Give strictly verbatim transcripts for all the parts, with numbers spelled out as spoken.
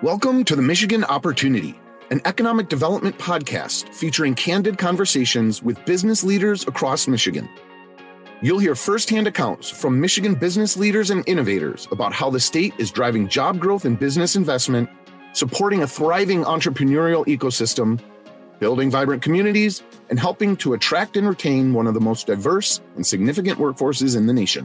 Welcome to the Michigan Opportunity, an economic development podcast featuring candid conversations with business leaders across Michigan. You'll hear firsthand accounts from Michigan business leaders and innovators about how the state is driving job growth and business investment, supporting a thriving entrepreneurial ecosystem, building vibrant communities, and helping to attract and retain one of the most diverse and significant workforces in the nation.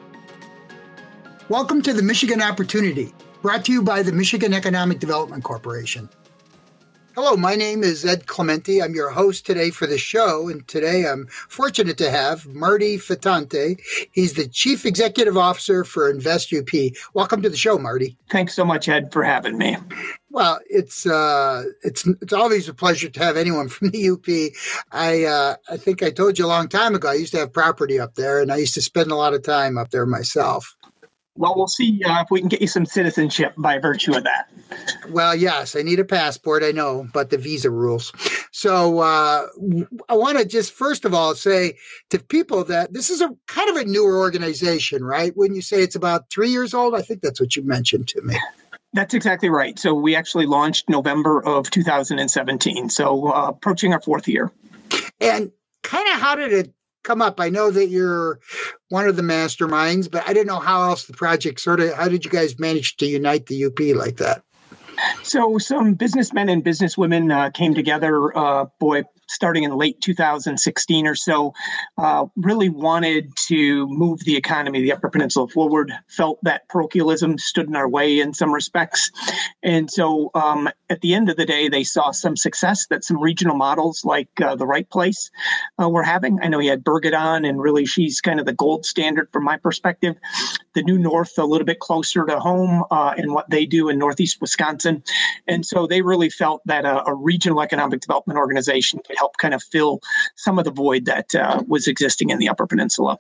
Welcome to the Michigan Opportunity, brought to you by the Michigan Economic Development Corporation. Hello, my name is Ed Clementi. I'm your host today for the show, and today I'm fortunate to have Marty Fittante. He's the Chief Executive Officer for InvestUP. Welcome to the show, Marty. Thanks so much, Ed, for having me. Well, it's uh, it's it's always a pleasure to have anyone from the U P. I uh, I think I told you a long time ago, I used to have property up there, and I used to spend a lot of time up there myself. Well, we'll see uh, if we can get you some citizenship by virtue of that. Well, yes, I need a passport, I know, but the visa rules. So uh, I want to just first of all say to people that this is a kind of a newer organization, right? When you say it's about three years old, I think that's what you mentioned to me. That's exactly right. So we actually launched November of two thousand seventeen, so uh, approaching our fourth year. And kind of how did it come up? I know that you're one of the masterminds, but I didn't know how else the project sort of, how did you guys manage to unite the U P like that? So some businessmen and businesswomen uh, came together, uh, boy, starting in late two thousand sixteen or so, uh, really wanted to move the economy of the Upper Peninsula forward, felt that parochialism stood in our way in some respects. And so um, at the end of the day, they saw some success that some regional models like uh, The Right Place uh, were having. I know you had Birgit on, and really she's kind of the gold standard from my perspective. The New North, a little bit closer to home uh, in what they do in Northeast Wisconsin. And so they really felt that a, a regional economic development organization could help kind of fill some of the void that uh, was existing in the Upper Peninsula.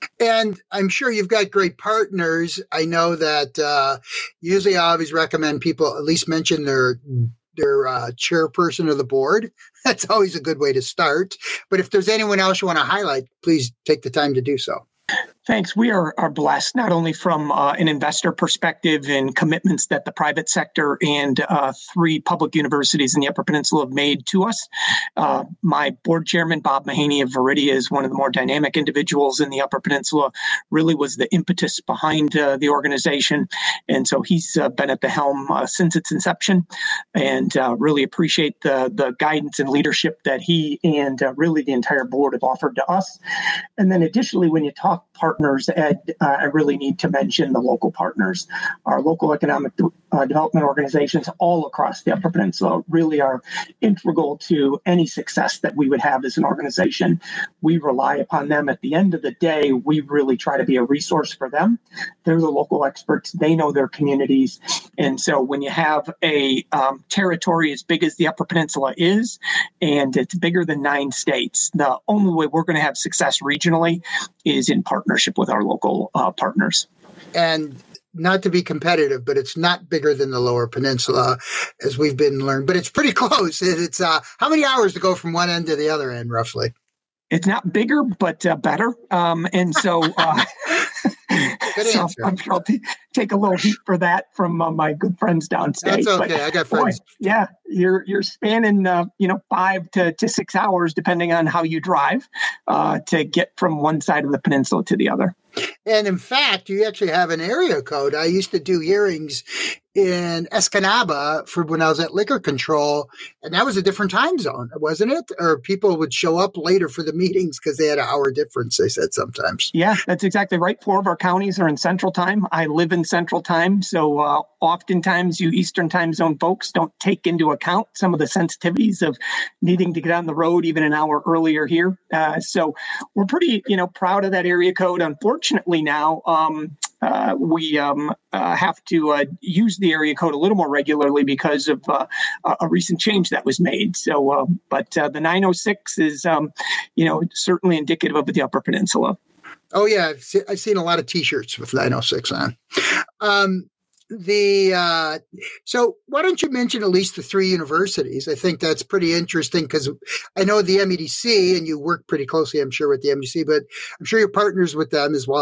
And I'm sure you've got great partners. I know that uh, usually I always recommend people at least mention their their uh, chairperson of the board. That's always a good way to start. But if there's anyone else you want to highlight, please take the time to do so. Thanks. We are, are blessed not only from uh, an investor perspective and commitments that the private sector and uh, three public universities in the Upper Peninsula have made to us. Uh, my board chairman, Bob Mahaney of Veridia, is one of the more dynamic individuals in the Upper Peninsula, really was the impetus behind uh, the organization. And so he's uh, been at the helm uh, since its inception, and uh, really appreciate the, the guidance and leadership that he and uh, really the entire board have offered to us. And then additionally, when you talk partners, Ed, uh, I really need to mention the local partners. Our local economic de- uh, development organizations all across the Upper Peninsula really are integral to any success that we would have as an organization. We rely upon them. At the end of the day, we really try to be a resource for them. They're the local experts. They know their communities. And so when you have a um, territory as big as the Upper Peninsula is, and it's bigger than nine states, the only way we're going to have success regionally is in partnership with our local uh, partners. And not to be competitive, but it's not bigger than the Lower Peninsula, as we've been learned, but it's pretty close. It's uh, how many hours to go from one end to the other end, roughly? It's not bigger, but uh, better. Um, and so, uh, so I'm sure I'll t- take a little heat for that from uh, my good friends downstate. That's okay. But, I got friends. Boy, yeah, you're you're spanning uh, you know five to, to six hours, depending on how you drive, uh, to get from one side of the peninsula to the other. And in fact, you actually have an area code. I used to do hearings in Escanaba for when I was at Liquor Control, and that was a different time zone, wasn't it? Or people would show up later for the meetings because they had an hour difference, they said sometimes. Yeah, that's exactly right. Four of our counties are in Central Time. I live in Central Time, so uh, oftentimes you Eastern Time Zone folks don't take into account some of the sensitivities of needing to get on the road even an hour earlier here. Uh, so we're pretty, you know, proud of that area code. Unfortunately now, um, Uh, we um, uh, have to uh, use the area code a little more regularly because of uh, a recent change that was made. So, uh, but uh, the nine oh six is, um, you know, certainly indicative of the Upper Peninsula. Oh, yeah. I've, se- I've seen a lot of T-shirts with nine oh six on. Um, the uh, so why don't you mention at least the three universities? I think that's pretty interesting because I know the M E D C, and you work pretty closely, I'm sure, with the M E D C, but I'm sure you're partners with them as well.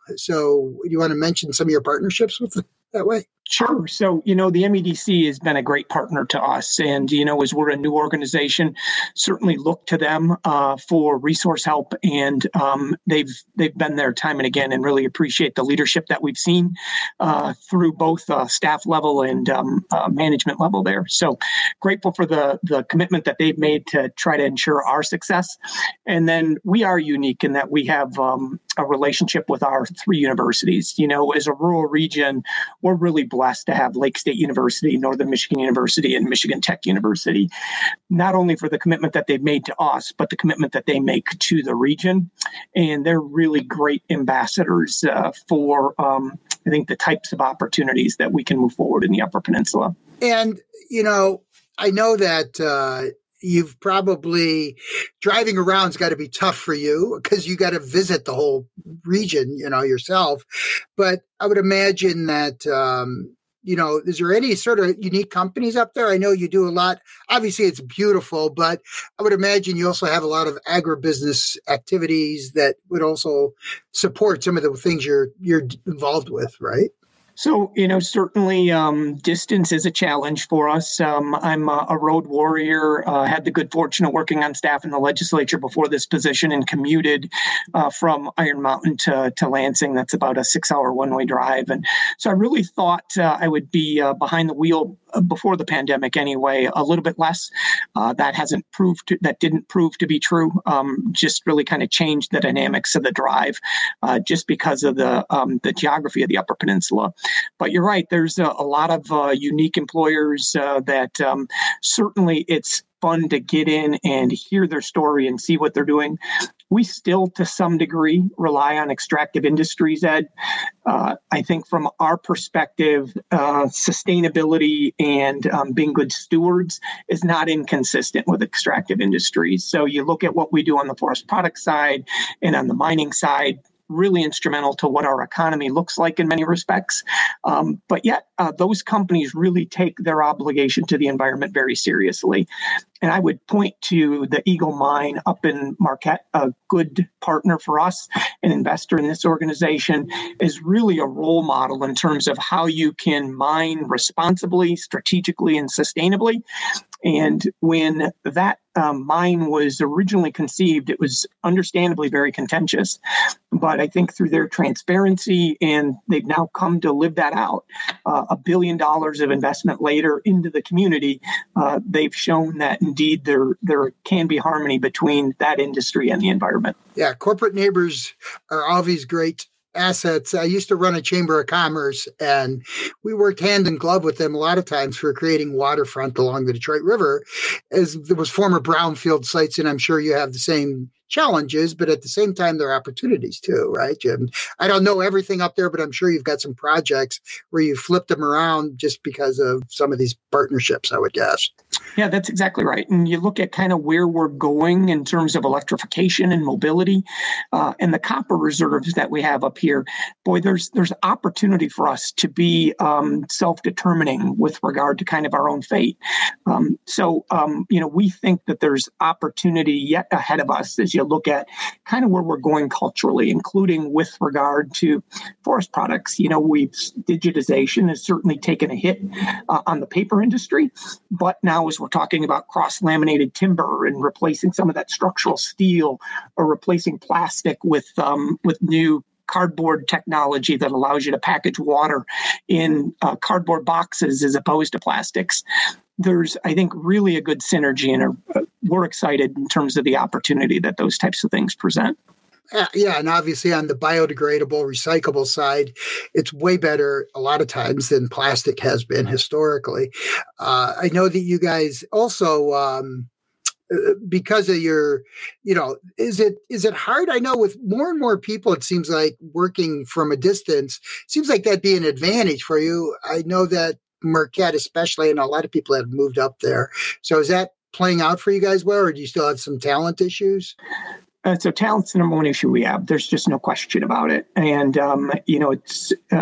So do you want to mention some of your partnerships with that way? Sure. So, you know, the M E D C has been a great partner to us. And, you know, as we're a new organization, certainly look to them uh, for resource help. And um, they've they've been there time and again, and really appreciate the leadership that we've seen uh, through both uh, staff level and um, uh, management level there. So grateful for the, the commitment that they've made to try to ensure our success. And then we are unique in that we have um, a relationship with our three universities. You know, as a rural region, we're really blessed to have Lake State University, Northern Michigan University, and Michigan Tech University, not only for the commitment that they've made to us, but the commitment that they make to the region. And they're really great ambassadors uh, for, um, I think, the types of opportunities that we can move forward in the Upper Peninsula. And, you know, I know that uh, you've probably, driving around's got to be tough for you because you got to visit the whole region, you know, yourself. But I would imagine that, um, you know, is there any sort of unique companies up there? I know you do a lot. Obviously, it's beautiful, but I would imagine you also have a lot of agribusiness activities that would also support some of the things you're you're involved with, right? So, you know, certainly um, distance is a challenge for us. Um, I'm a, a road warrior, uh, had the good fortune of working on staff in the legislature before this position and commuted uh, from Iron Mountain to, to Lansing. That's about a six hour one way drive. And so I really thought uh, I would be uh, behind the wheel before the pandemic anyway, a little bit less. Uh, that hasn't proved, to, that didn't prove to be true. Um, just really kind of changed the dynamics of the drive uh, just because of the um, the geography of the Upper Peninsula. But you're right, there's a, a lot of uh, unique employers uh, that um, certainly it's fun to get in and hear their story and see what they're doing. We still, to some degree, rely on extractive industries, Ed. Uh, I think from our perspective, uh, sustainability and um, being good stewards is not inconsistent with extractive industries. So you look at what we do on the forest product side and on the mining side, really instrumental to what our economy looks like in many respects. Um, but yet, uh, those companies really take their obligation to the environment very seriously. And I would point to the Eagle Mine up in Marquette, a good partner for us, an investor in this organization, is really a role model in terms of how you can mine responsibly, strategically, and sustainably. And when that um, mine was originally conceived, it was understandably very contentious. But I think through their transparency, and they've now come to live that out, uh, a billion dollars of investment later into the community, uh, they've shown that indeed there there can be harmony between that industry and the environment. Yeah, corporate neighbors are always great assets. I used to run a chamber of commerce, and we worked hand in glove with them a lot of times for creating waterfront along the Detroit River, as there was former brownfield sites, and I'm sure you have the same challenges, but at the same time, there are opportunities too, right, Jim? I don't know everything up there, but I'm sure you've got some projects where you flipped them around just because of some of these partnerships, I would guess. Yeah, that's exactly right. And you look at kind of where we're going in terms of electrification and mobility uh, and the copper reserves that we have up here. Boy, there's there's opportunity for us to be um, self-determining with regard to kind of our own fate. Um, so, um, you know, we think that there's opportunity yet ahead of us as you look at kind of where we're going culturally, including with regard to forest products. You know, we've digitization has certainly taken a hit uh, on the paper industry, but now as we're talking about cross-laminated timber and replacing some of that structural steel or replacing plastic with um, with new cardboard technology that allows you to package water in uh, cardboard boxes as opposed to plastics. There's, I think, really a good synergy, and uh, we're excited in terms of the opportunity that those types of things present. Uh, yeah, and obviously on the biodegradable, recyclable side, it's way better a lot of times than plastic has been historically. Uh, I know that you guys also, um, because of your, you know, is it is it hard? I know with more and more people, it seems like working from a distance, seems like that'd be an advantage for you. I know that Marquette especially, and a lot of people have moved up there. So is that playing out for you guys well, or do you still have some talent issues? Uh, so talent's the number one issue we have. There's just no question about it. And, um, you know, it's uh,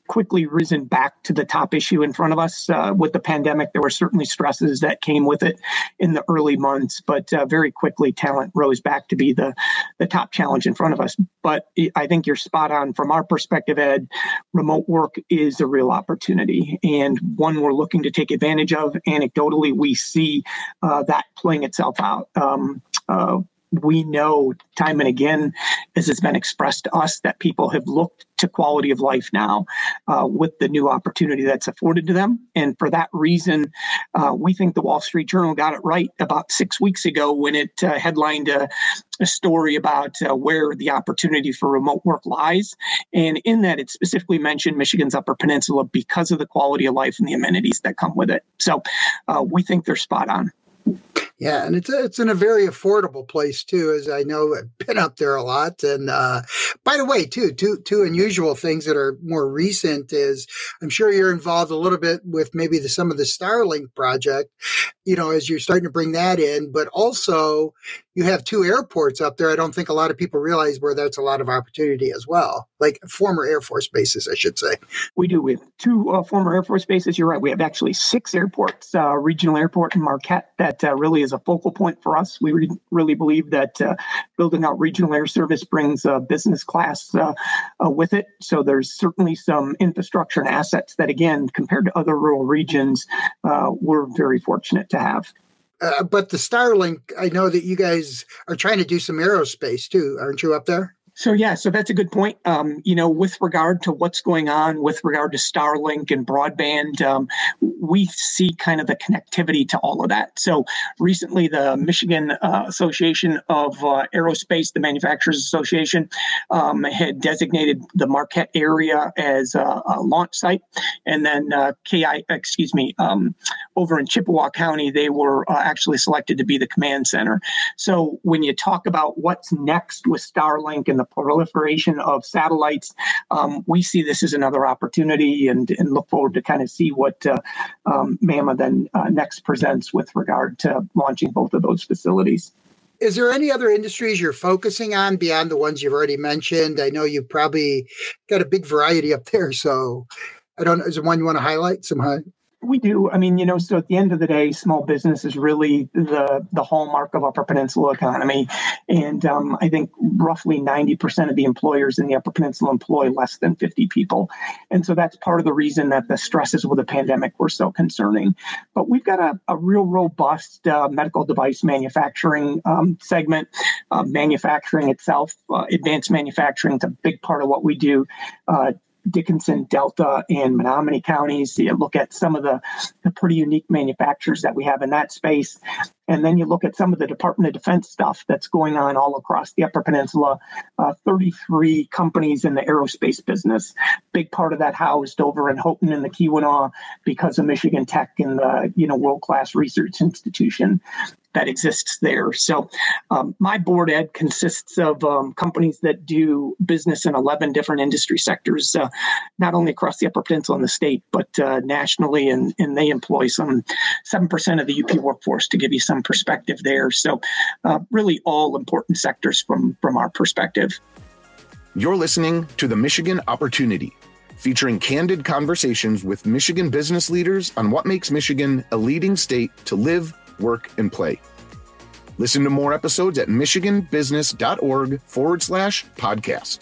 quickly risen back to the top issue in front of us. Uh, with the pandemic, there were certainly stresses that came with it in the early months, but uh, very quickly talent rose back to be the, the top challenge in front of us. But I think you're spot on. From our perspective, Ed, remote work is a real opportunity and one we're looking to take advantage of. Anecdotally, we see uh, that playing itself out. Um, uh, We know time and again, as has been expressed to us, that people have looked to quality of life now uh, with the new opportunity that's afforded to them. And for that reason, uh, we think the Wall Street Journal got it right about six weeks ago when it uh, headlined a, a story about uh, where the opportunity for remote work lies. And in that, it specifically mentioned Michigan's Upper Peninsula because of the quality of life and the amenities that come with it. So uh, we think they're spot on. Yeah, and it's a, it's in a very affordable place too, as I know I've been up there a lot. And uh, by the way, too, two two unusual things that are more recent is I'm sure you're involved a little bit with maybe the, some of the Starlink project, you know, as you're starting to bring that in, but also you have two airports up there. I don't think a lot of people realize where that's a lot of opportunity as well, like former Air Force bases, I should say. We do. We have two uh, former Air Force bases. You're right. We have actually six airports, uh, regional airport in Marquette that uh, really is a focal point for us. We re- really believe that uh, building out regional air service brings uh, business class uh, uh, with it. So there's certainly some infrastructure and assets that, again, compared to other rural regions, uh, we're very fortunate to have. Uh, but the Starlink, I know that you guys are trying to do some aerospace too. Aren't you up there? So, yeah, so that's a good point. Um, you know, with regard to what's going on with regard to Starlink and broadband, um, we see kind of the connectivity to all of that. So recently, the Michigan uh, Association of uh, Aerospace, the Manufacturers Association, um, had designated the Marquette area as a, a launch site. And then uh, K I, excuse me, um, over in Chippewa County, they were uh, actually selected to be the command center. So when you talk about what's next with Starlink and the proliferation of satellites, um, we see this as another opportunity and, and look forward to kind of see what uh, um, MAMA then uh, next presents with regard to launching both of those facilities. Is there any other industries you're focusing on beyond the ones you've already mentioned? I know you probably got a big variety up there, so I don't know. Is there one you want to highlight somehow? We do. I mean, you know, so at the end of the day, small business is really the the hallmark of Upper Peninsula economy. And um, I think roughly ninety percent of the employers in the Upper Peninsula employ less than fifty people. And so that's part of the reason that the stresses with the pandemic were so concerning. But we've got a, a real robust uh, medical device manufacturing um, segment. Uh, manufacturing itself, uh, advanced manufacturing, is a big part of what we do. Uh, Dickinson, Delta, and Menominee counties. You look at some of the, the pretty unique manufacturers that we have in that space. And then you look at some of the Department of Defense stuff that's going on all across the Upper Peninsula. Uh, thirty-three companies in the aerospace business. Big part of that housed over in Houghton and the Keweenaw because of Michigan Tech and the you know world-class research institution that exists there. So um, my board, Ed, consists of um, companies that do business in eleven different industry sectors, uh, not only across the Upper Peninsula and the state, but uh, nationally, and, and they employ some seven percent of the U P workforce, to give you some perspective there. So uh, really all important sectors from, from our perspective. You're listening to The Michigan Opportunity, featuring candid conversations with Michigan business leaders on what makes Michigan a leading state to live, work, and play. Listen to more episodes at michiganbusiness.org forward slash podcast.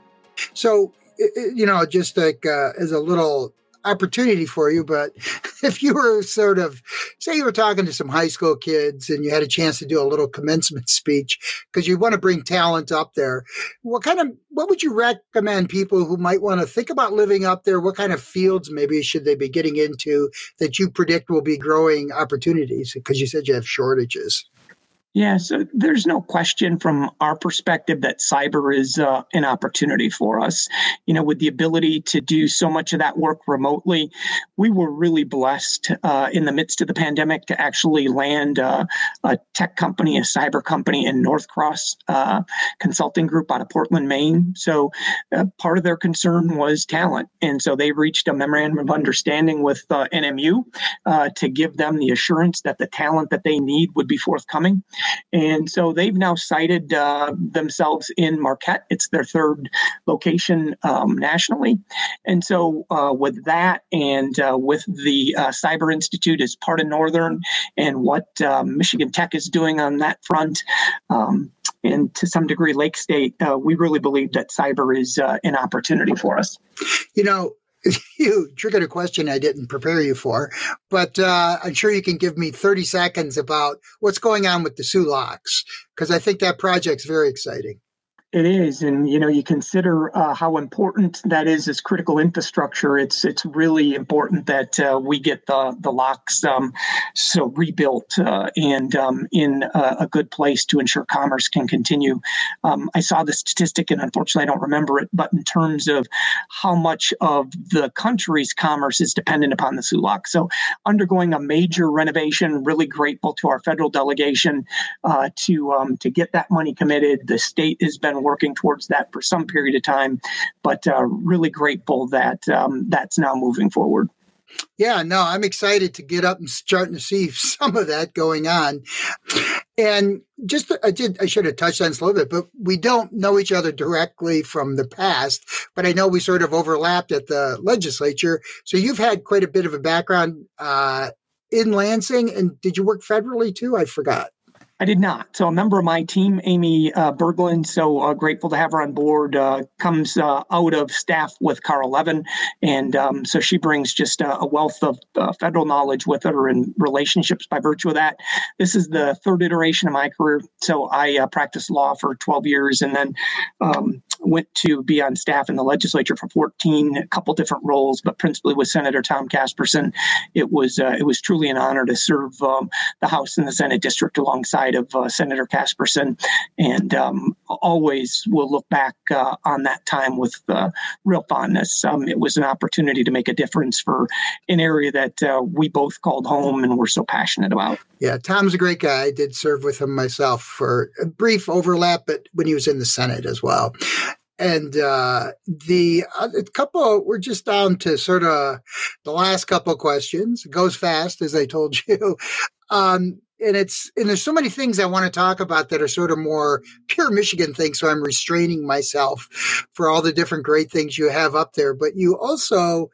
So, you know, just like uh, as a little opportunity for you, but if you were sort of, say you were talking to some high school kids and you had a chance to do a little commencement speech because you want to bring talent up there, what kind of, what would you recommend people who might want to think about living up there? What kind of fields maybe should they be getting into that you predict will be growing opportunities? Because you said you have shortages. Yeah, so there's no question from our perspective that cyber is uh, an opportunity for us. You know, with the ability to do so much of that work remotely, we were really blessed uh, in the midst of the pandemic to actually land uh, a tech company, a cyber company in North Cross uh, Consulting Group out of Portland, Maine. So uh, part of their concern was talent. And so they reached a memorandum of understanding with uh, N M U uh, to give them the assurance that the talent that they need would be forthcoming. And so they've now sited uh, themselves in Marquette. It's their third location um, nationally. And so uh, with that and uh, with the uh, Cyber Institute as part of Northern and what um, Michigan Tech is doing on that front, um, and to some degree Lake State, uh, we really believe that cyber is uh, an opportunity for us. You know, you triggered a question I didn't prepare you for, but uh, I'm sure you can give me thirty seconds about what's going on with the S U LOCs, because I think that project's very exciting. It is, and you know, you consider uh, how important that is as critical infrastructure. It's it's really important that uh, we get the the locks um, so rebuilt uh, and um, in a, a good place to ensure commerce can continue. Um, I saw the statistic, and unfortunately, I don't remember it. But in terms of how much of the country's commerce is dependent upon the S U LOC, so undergoing a major renovation. Really grateful to our federal delegation uh, to um, to get that money committed. The state has been working towards that for some period of time, but uh, really grateful that um, that's now moving forward. Yeah, no, I'm excited to get up and starting to see some of that going on. And just, I did, I should have touched on this a little bit, but we don't know each other directly from the past, but I know we sort of overlapped at the legislature. So you've had quite a bit of a background uh, in Lansing, and did you work federally too? I forgot. I did not. So a member of my team, Amy uh, Berglund, so uh, grateful to have her on board, uh, comes uh, out of staff with Carl Levin. And um, so she brings just a, a wealth of uh, federal knowledge with her and relationships by virtue of that. This is the third iteration of my career. So I uh, practiced law for twelve years and then um, went to be on staff in the legislature for fourteen, a couple different roles, but principally with Senator Tom Casperson. It was, uh, it was truly an honor to serve um, the House and the Senate district alongside of uh, Senator Casperson, and um, always will look back uh, on that time with uh, real fondness. Um, it was an opportunity to make a difference for an area that uh, we both called home and were so passionate about. Yeah, Tom's a great guy. I did serve with him myself for a brief overlap, but when he was in the Senate as well. And uh, the uh, couple, we're just down to sort of the last couple of questions. It goes fast, as I told you. Um, and it's, and there's so many things I want to talk about that are sort of more pure Michigan things. So I'm restraining myself for all the different great things you have up there. But you also,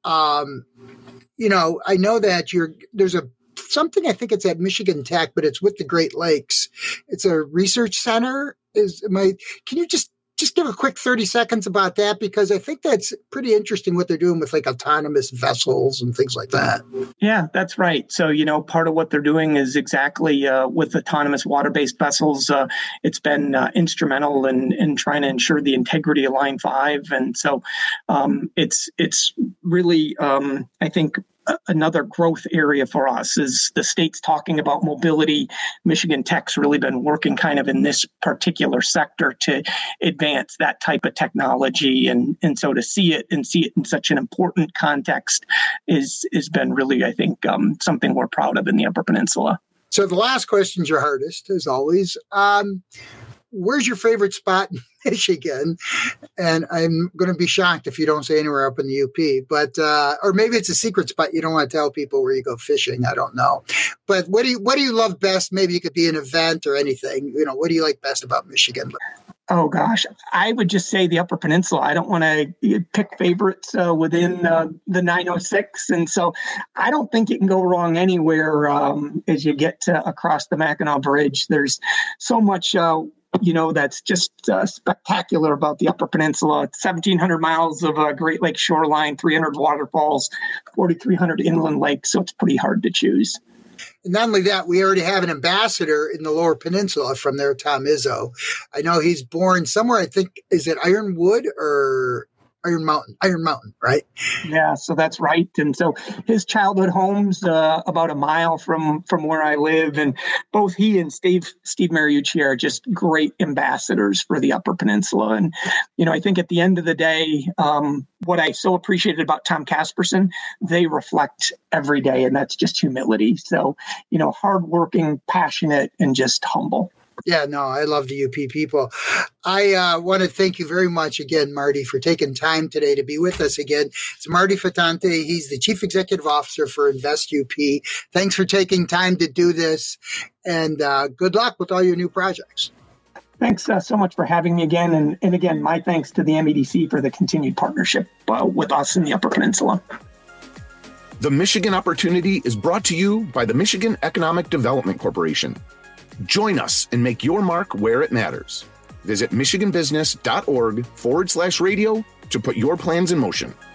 um, you know, I know that you're, there's a, something, I think it's at Michigan Tech, but it's with the Great Lakes. It's a research center. Is my, can you just, Just give a quick thirty seconds about that, because I think that's pretty interesting what they're doing with like autonomous vessels and things like that. Yeah, that's right. So, you know, part of what they're doing is exactly uh, with autonomous water-based vessels. Uh, it's been uh, instrumental in, in trying to ensure the integrity of Line five. And so um, it's it's really, um, I think, another growth area for us is the state's talking about mobility. Michigan Tech's really been working kind of in this particular sector to advance that type of technology. And, and so to see it and see it in such an important context is has been really, I think, um, something we're proud of in the Upper Peninsula. So the last question's your hardest, as always. Um, where's your favorite spot in Michigan? And I'm going to be shocked if you don't say anywhere up in the U P, but, uh, or maybe it's a secret spot. You don't want to tell people where you go fishing. I don't know. But what do you, what do you love best? Maybe it could be an event or anything. You know, what do you like best about Michigan? Oh, gosh, I would just say the Upper Peninsula. I don't want to pick favorites uh, within uh, the nine oh six. And so I don't think you can go wrong anywhere um, as you get to, across the Mackinac Bridge. There's so much uh, you know, that's just uh, spectacular about the Upper Peninsula. It's seventeen hundred miles of uh, Great Lakes shoreline, three hundred waterfalls, forty-three hundred inland lakes. So it's pretty hard to choose. And not only that, we already have an ambassador in the Lower Peninsula from there, Tom Izzo. I know he's born somewhere, I think, is it Ironwood or Iron Mountain? Iron Mountain, right? Yeah, so that's right. And so his childhood home's uh, about a mile from from where I live. And both he and Steve Steve Mariucci are just great ambassadors for the Upper Peninsula. And, you know, I think at the end of the day, um, what I so appreciated about Tom Casperson, they reflect every day, and that's just humility. So, you know, hardworking, passionate, and just humble. Yeah, no, I love the U P people. I uh, want to thank you very much again, Marty, for taking time today to be with us again. It's Marty Fatante. He's the Chief Executive Officer for Invest U P. Thanks for taking time to do this, and uh, good luck with all your new projects. Thanks uh, so much for having me again. And, and again, my thanks to the M E D C for the continued partnership uh, with us in the Upper Peninsula. The Michigan Opportunity is brought to you by the Michigan Economic Development Corporation. Join us and make your mark where it matters. Visit michiganbusiness.org forward slash radio to put your plans in motion.